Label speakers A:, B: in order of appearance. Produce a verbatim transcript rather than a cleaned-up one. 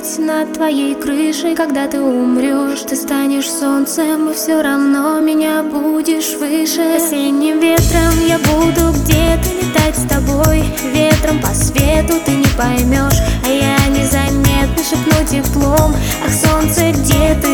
A: быть над твоей крышей. Когда ты умрешь, ты станешь солнцем, и все равно меня будешь выше. Осенним ветром я буду где-то летать с тобой. Ветром по свету ты не поймешь, а я незаметно шепну теплом. Ах, солнце, где ты?